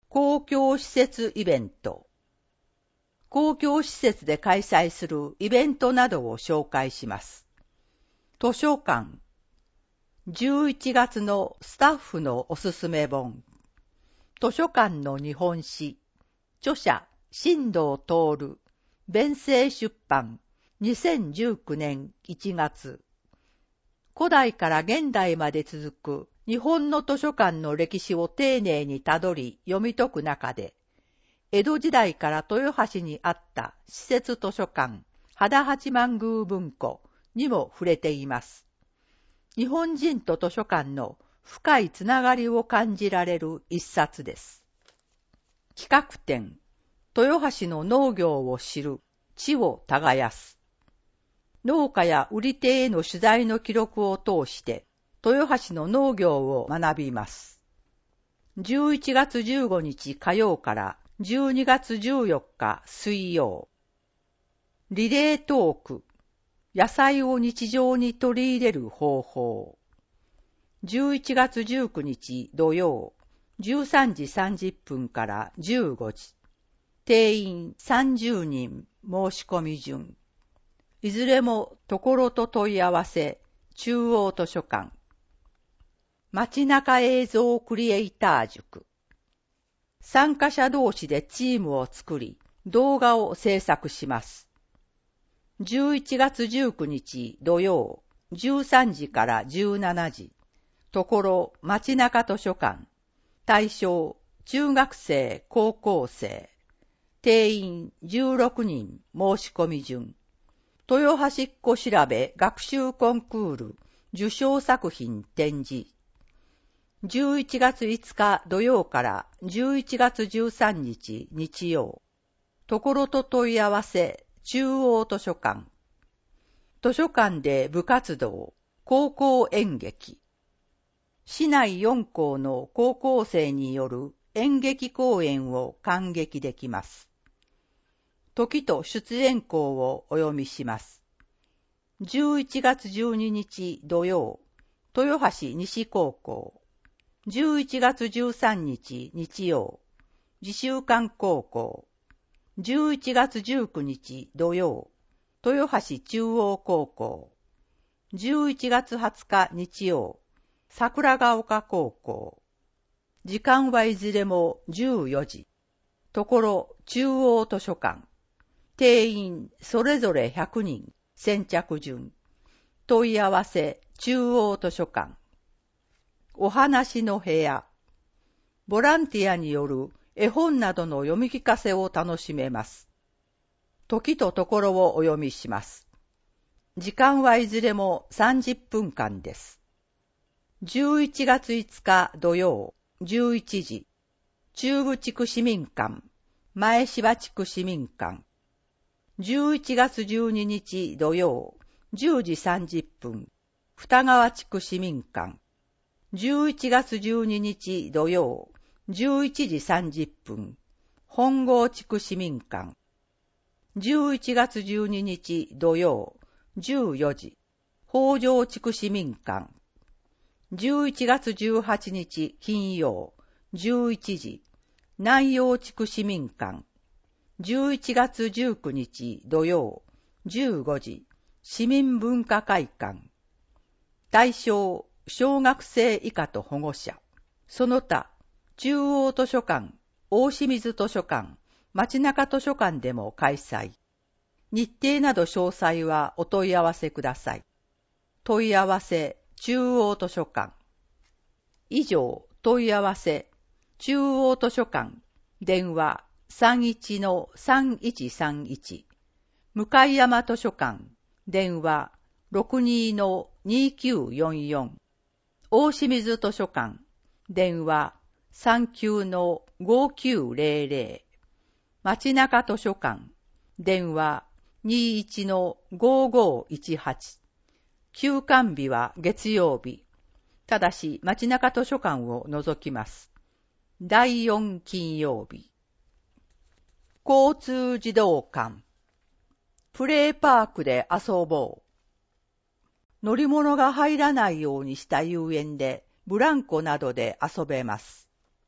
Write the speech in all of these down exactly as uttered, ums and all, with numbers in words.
公共施設イベント。公共施設で開催するイベントなどを紹介します。図書館。じゅういちがつのスタッフのおすすめ本。図書館の日本史。著者、新藤徹。弁声出版。にせんじゅうきゅうねんいちがつ。古代から現代まで続く日本の図書館の歴史を丁寧にたどり読み解く中で、江戸時代から豊橋にあった私設図書館、秦八幡宮文庫にも触れています。日本人と図書館の深いつながりを感じられる一冊です。企画展、豊橋の農業を知る、地を耕す。農家や売り手への取材の記録を通して、豊橋の農業を学びます。じゅういちがつじゅうごにち火曜からじゅうにがつじゅうよっか水曜。リレートーク。野菜を日常に取り入れる方法。じゅういちがつじゅうくにち土曜。じゅうさんじさんじゅっぷんからじゅうごじ。定員さんじゅうにん申し込み順。いずれもところと問い合わせ、中央図書館。街中映像クリエイター塾。参加者同士でチームを作り、動画を制作します。じゅういちがつじゅうくにち土曜、じゅうさんじからじゅうしちじ。ところ街中図書館。対象、中学生、高校生。定員じゅうろくにん申し込み順。豊橋っ子調べ学習コンクール受賞作品展示。じゅういちがついつか土曜からじゅういちがつじゅうさんにち日曜。ところと問い合わせ中央図書館。図書館で部活動高校演劇。市内よんこうの高校生による演劇公演を観劇できます。時と出演校をお読みします。じゅういちがつじゅうににち土曜、豊橋西高校。じゅういちがつじゅうさんにち日曜、自習館高校。じゅういちがつじゅうくにち土曜、豊橋中央高校。じゅういちがつはつか日曜、桜ヶ丘高校。時間はいずれもじゅうよじ。ところ中央図書館。定員それぞれひゃくにん。先着順。問い合わせ中央図書館。お話の部屋。ボランティアによる絵本などの読み聞かせを楽しめます。時とところをお読みします。時間はいずれもさんじゅっぷんかんです。じゅういちがついつか土曜、じゅういちじ。中部地区市民館、前芝地区市民館。じゅういちがつじゅうににち土曜、じゅうじさんじゅっぷん、二川地区市民館。じゅういちがつじゅうににち土曜、じゅういちじさんじゅっぷん、本郷地区市民館。じゅういちがつじゅうににち土曜、じゅうよじ、北条地区市民館。じゅういちがつじゅうはちにち金曜、じゅういちじ、南陽地区市民館。じゅういちがつじゅうくにち土曜、じゅうごじ、市民文化会館。対象、小学生以下と保護者。その他、中央図書館、大清水図書館、街中図書館でも開催。日程など詳細はお問い合わせください。問い合わせ、中央図書館。以上、問い合わせ、中央図書館、電話、さんいちのさんいちさんいち。向山図書館、電話、ろくにのにきゅうよんよん。大清水図書館、電話、さんきゅうのごきゅうぜろぜろ。街中図書館、電話、にいちのごごいちはち。休館日は月曜日。ただし街中図書館を除きます。だいよん金曜日。交通児童館。プレイパークで遊ぼう。乗り物が入らないようにした遊園でブランコなどで遊べます。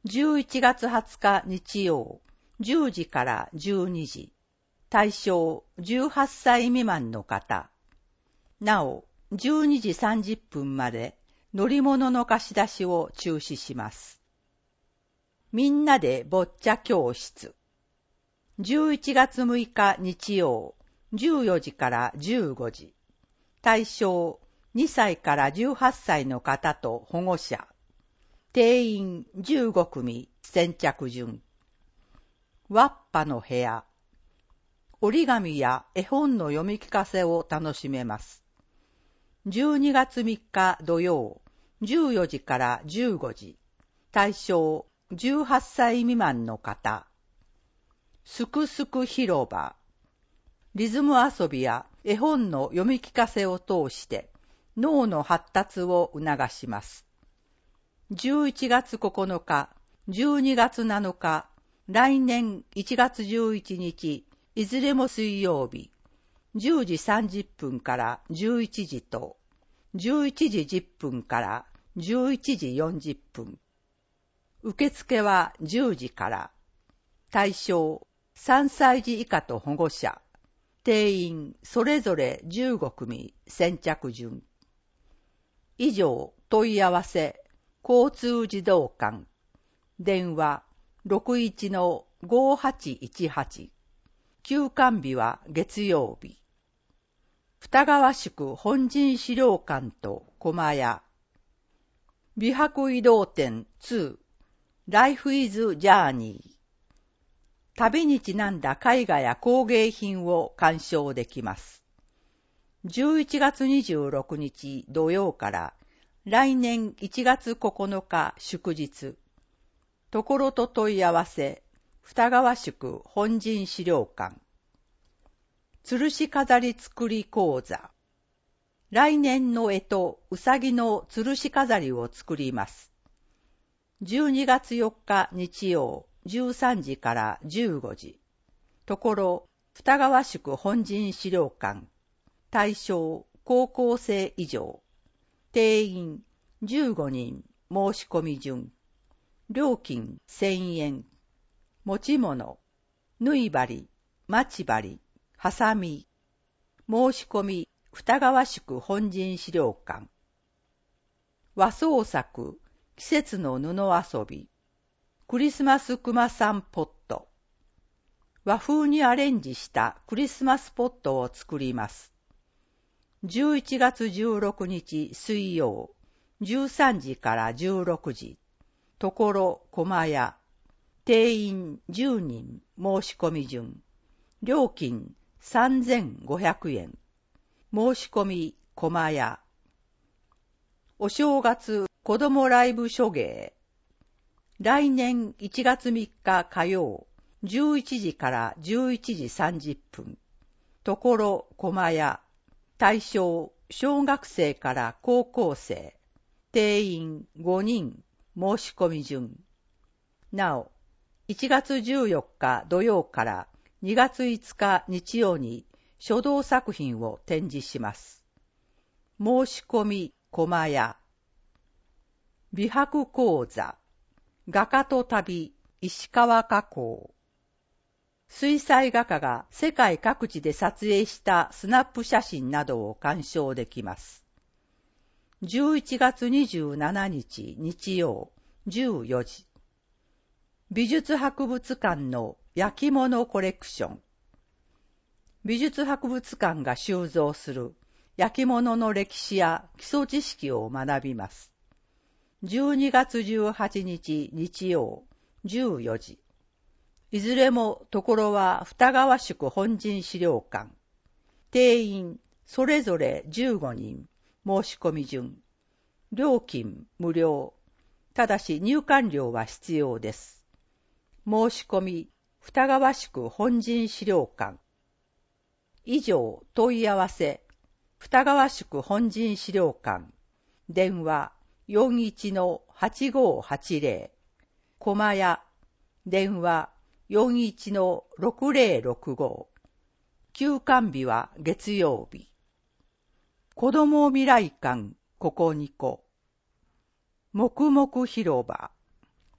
じゅういちがつはつか日曜、じゅうじからじゅうにじ。対象じゅうはっさい未満の方。なお、じゅうにじさんじゅっぷんまで乗り物の貸し出しを中止します。みんなでボッチャ教室。じゅういちがつむいか日曜、じゅうよじからじゅうごじ。対象にさいからじゅうはっさいの方と保護者。定員じゅうごくみ先着順。ワッパの部屋。折り紙や絵本の読み聞かせを楽しめます。じゅうにがつみっか土曜、じゅうよじからじゅうごじ。対象じゅうはっさい未満の方。すくすく広場。リズム遊びや絵本の読み聞かせを通して脳の発達を促します。じゅういちがつここのか、じゅうにがつなのか、来年いちがつじゅういちにち、いずれも水曜日、じゅうじさんじゅっぷんからじゅういちじと、じゅういちじじゅっぷんからじゅういちじよんじゅっぷん。受付はじゅうじから。対象さんさいじ以下と保護者。定員それぞれじゅうごくみ先着順。以上問い合わせ交通児童館。電話 ろくいちのごはちいちはち。休館日は月曜日。二川宿本陣資料館と駒屋。美白移動展に。Life is Journey。旅にちなんだ絵画や工芸品を鑑賞できます。じゅういちがつにじゅうろくにち土曜から来年いちがつここのか祝日。ところと問い合わせ、二川宿本陣資料館。吊るし飾り作り講座。来年の干支うさぎの吊るし飾りを作ります。じゅうにがつよっか日曜、じゅうさんじからじゅうごじ。ところ二川宿本陣資料館。対象高校生以上。定員じゅうごにん申し込み順。料金せんえん。持ち物、縫い針、待ち針、ハサミ。申し込み二川宿本陣資料館。和創作、季節の布遊び。クリスマスクマさんポット。和風にアレンジしたクリスマスポットを作ります。じゅういちがつじゅうろくにち水曜、じゅうさんじからじゅうろくじ。ところ駒屋。定員じゅうにん申し込み順。料金さんぜんごひゃくえん。申し込み駒屋。お正月子どもライブ書芸。来年いちがつみっか火曜、じゅういちじからじゅういちじさんじゅっぷん。ところ駒屋。対象小学生から高校生。定員ごにん申し込み順。なお、いちがつじゅうよっか土曜からにがついつか日曜に書道作品を展示します。申し込み駒屋。美白講座。画家と旅石川花工。水彩画家が世界各地で撮影したスナップ写真などを鑑賞できます。じゅういちがつにじゅうしちにち日曜、じゅうよじ。美術博物館の焼き物コレクション。美術博物館が収蔵する焼き物の歴史や基礎知識を学びます。じゅうにがつじゅうはちにち日曜、じゅうよじ。いずれもところは二川宿本陣資料館。定員それぞれじゅうごにん。申し込み順。料金無料。ただし入館料は必要です。申し込み二川宿本陣資料館。以上問い合わせ二川宿本陣資料館。電話よんいちのはちごはちぜろ。駒屋。電話よんいちのろくぜろろくご。休館日は月曜日。子ども未来館ここにこ。黙々広場。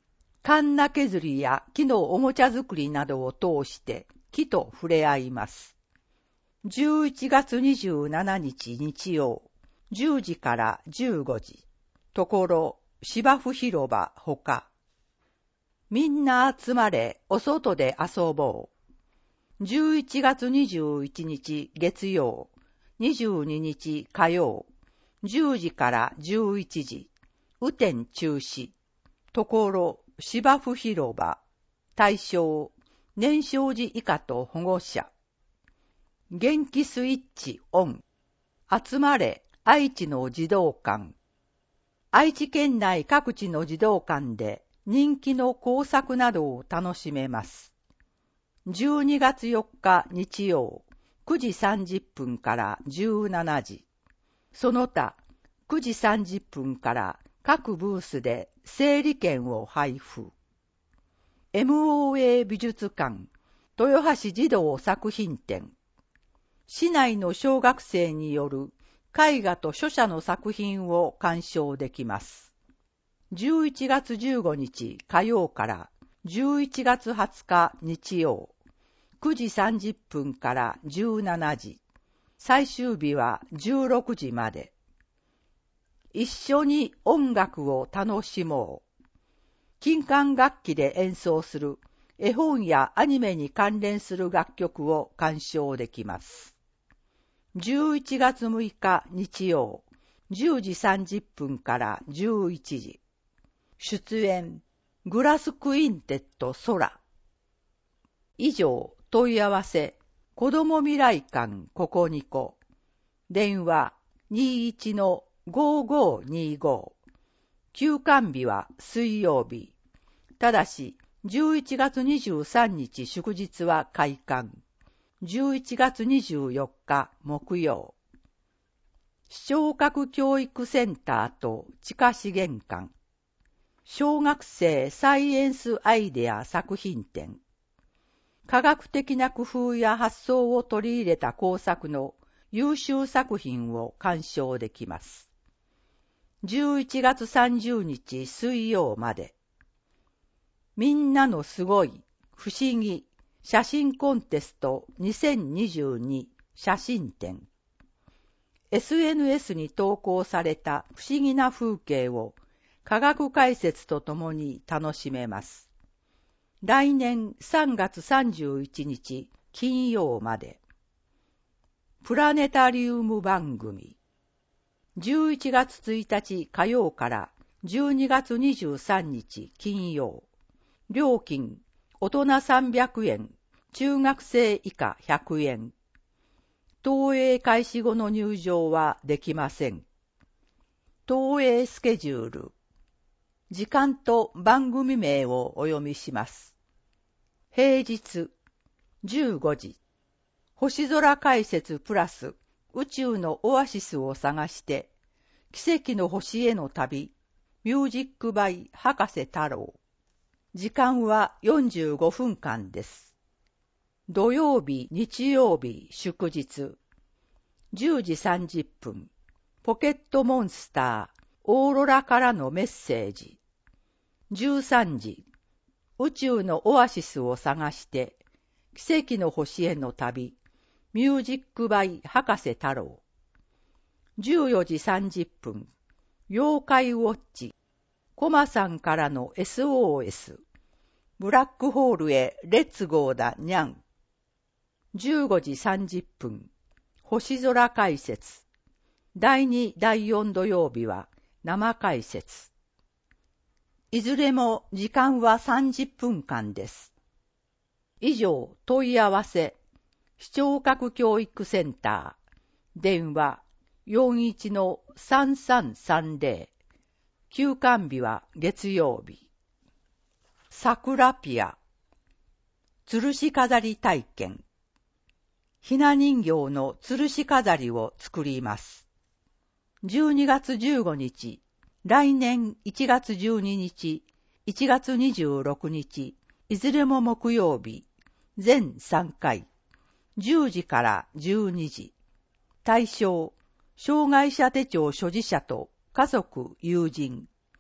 カンナ削りや木のおもちゃ作りなどを通して木と触れ合います。じゅういちがつにじゅうしちにち日曜、じゅうじからじゅうごじ、ところ芝生広場ほか。みんな集まれ、お外で遊ぼう。じゅういちがつにじゅういちにち月曜、にじゅうににち火曜、じゅうじからじゅういちじ、雨天中止。ところ芝生広場。対象、年少児以下と保護者。元気スイッチオン。集まれ、愛知の児童館。愛知県内各地の児童館で人気の工作などを楽しめます。じゅうにがつよっか日曜、くじさんじゅっぷんからじゅうしちじ。その他、くじさんじゅっぷんから各ブースで整理券を配布。エムオーエー 美術館、豊橋児童作品展。市内の小学生による絵画と書写の作品を鑑賞できます。じゅういちがつじゅうごにち火曜からじゅういちがつはつか日曜、くじさんじゅっぷんからじゅうしちじ、最終日はじゅうろくじまで。一緒に音楽を楽しもう。金管楽器で演奏する絵本やアニメに関連する楽曲を鑑賞できます。じゅういちがつむいか日曜、じゅうじさんじゅっぷんからじゅういちじ。出演、グラスクインテット空。以上、問い合わせ、子ども未来館ここにこ。電話 にじゅういちのごーごーにーご。休館日は水曜日。ただし、じゅういちがつにじゅうさんにち祝日は開館。じゅういちがつにじゅうよっか木曜。視聴覚教育センターと地下資源館。小学生サイエンスアイデア作品展。科学的な工夫や発想を取り入れた工作の優秀作品を鑑賞できます。じゅういちがつさんじゅうにち水曜まで。みんなのすごい、不思議、写真コンテストにせんにじゅうに写真展。エスエヌエス に投稿された不思議な風景を科学解説とともに楽しめます。来年さんがつさんじゅういちにち金曜まで。プラネタリウム番組。じゅういちがつついたち火曜からじゅうにがつにじゅうさんにち金曜。料金、大人さんびゃくえん、中学生以下ひゃくえん。投影開始後の入場はできません。投影スケジュール。時間と番組名をお読みします。平日、じゅうごじ。星空解説プラス宇宙のオアシスを探して、奇跡の星への旅、ミュージックバイ博士太郎。時間はよんじゅうごふんかんです。土曜日、日曜日、祝日。じゅうじさんじゅっぷん。ポケットモンスター、オーロラからのメッセージ。じゅうさんじ。宇宙のオアシスを探して、奇跡の星への旅、ミュージックバイ博士太郎。じゅうよじさんじゅっぷん。妖怪ウォッチ。コマさんからの エスオーエス。ブラックホールへレッツゴーだにゃん。じゅうごじさんじゅっぷん。星空解説。だいに、だいよん土曜日は生解説。いずれも時間はさんじゅっぷんかんです。以上、問い合わせ。視聴覚教育センター。電話 よんじゅういちのさんさんさんぜろ。休館日は月曜日。桜ピア。吊るし飾り体験。ひな人形の吊るし飾りを作ります。じゅうにがつじゅうごにち、来年いちがつじゅうににち、いちがつにじゅうろくにち、いずれも木曜日、全さんかい、じゅうじからじゅうにじ。対象、障害者手帳所持者と家族、友人。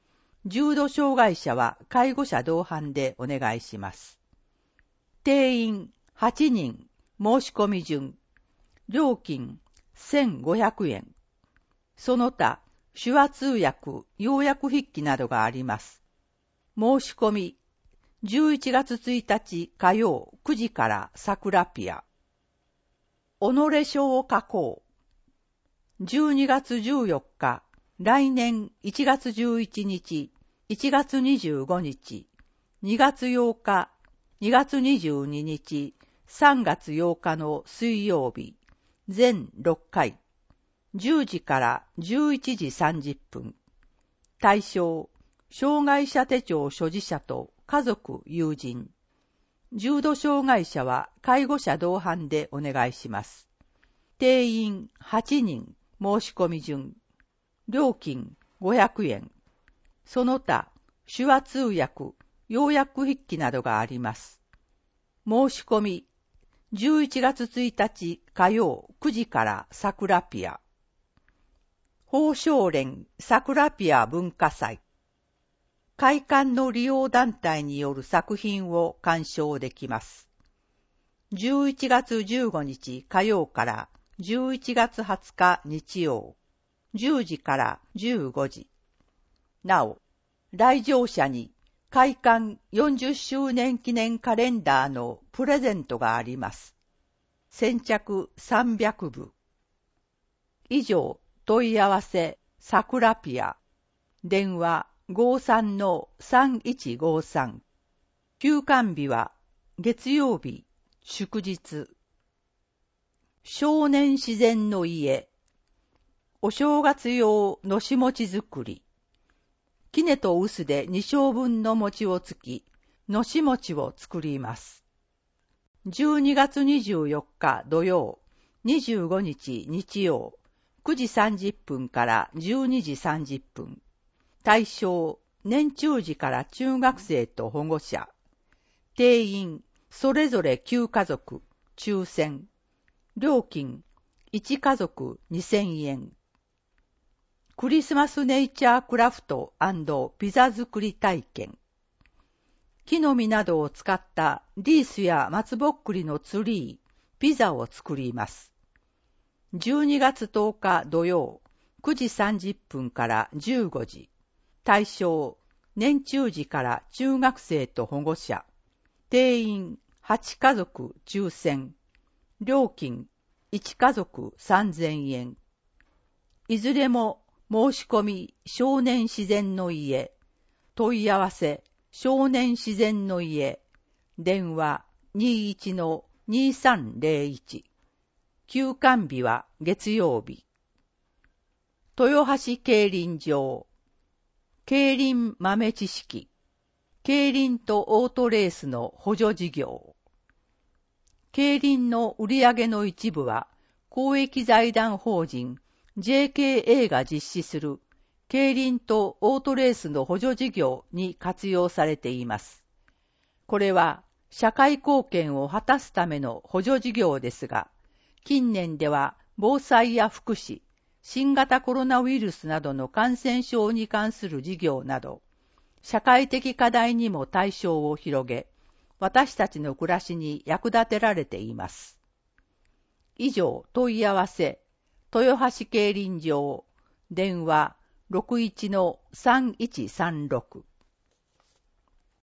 重度障害者は介護者同伴でお願いします。定員はちにん、申し込み順。料金せんごひゃくえん。その他、手話通訳、要約筆記などがあります。申し込み、じゅういちがつついたち火曜くじから桜ピア。己書を書こう。じゅうにがつじゅうよっか、来年いちがつじゅういちにち、いちがつにじゅうごにち、にがつようか、にがつにじゅうににち、さんがつようかの水曜日、全ろっかい、じゅうじからじゅういちじさんじゅっぷん。対象、障害者手帳所持者と家族・友人。重度障害者は介護者同伴でお願いします。定員はちにん、申し込み順。料金ごひゃくえん。その他、手話通訳、要約筆記などがあります。申し込み、じゅういちがつついたち火曜くじから桜ピア。宝生連桜ピア文化祭。会館の利用団体による作品を鑑賞できます。じゅういちがつじゅうごにち火曜からじゅういちがつはつか日曜、じゅうじからじゅうごじ。なお、来場者に会館よんじゅっしゅうねん記念カレンダーのプレゼントがあります。先着さんびゃくぶ。以上、問い合わせ、桜ピア。電話ごさんのさんいちごさん。休館日は月曜日、祝日。少年自然の家。お正月用のし餅作り。杵と臼でに升分の餅をつき、のし餅を作ります。じゅうにがつにじゅうよっか土曜、にじゅうごにち日曜、くじさんじゅっぷんからじゅうにじさんじゅっぷん。対象、年中児から中学生と保護者。定員、それぞれきゅうかぞく、抽選。料金、いちかぞくにせんえん。クリスマスネイチャークラフト&ピザ作り体験。木の実などを使ったリースや松ぼっくりのツリー、ピザを作ります。じゅうにがつとおか土曜、くじさんじゅっぷんからじゅうごじ。対象、年中児から中学生と保護者。定員はちかぞく抽選。料金いちかぞくさんぜんえん。いずれも申し込み少年自然の家。問い合わせ少年自然の家。電話 にじゅういちのにさんぜろいち。休館日は月曜日。豊橋競輪場。競輪豆知識。競輪とオートレースの補助事業。競輪の売上の一部は公益財団法人 ジェーケーエー が実施する競輪とオートレースの補助事業に活用されています。これは社会貢献を果たすための補助事業ですが、近年では防災や福祉、新型コロナウイルスなどの感染症に関する事業など、社会的課題にも対象を広げ、私たちの暮らしに役立てられています。以上、問い合わせ、豊橋競輪場、電話ろくいちのさんいちさんろく。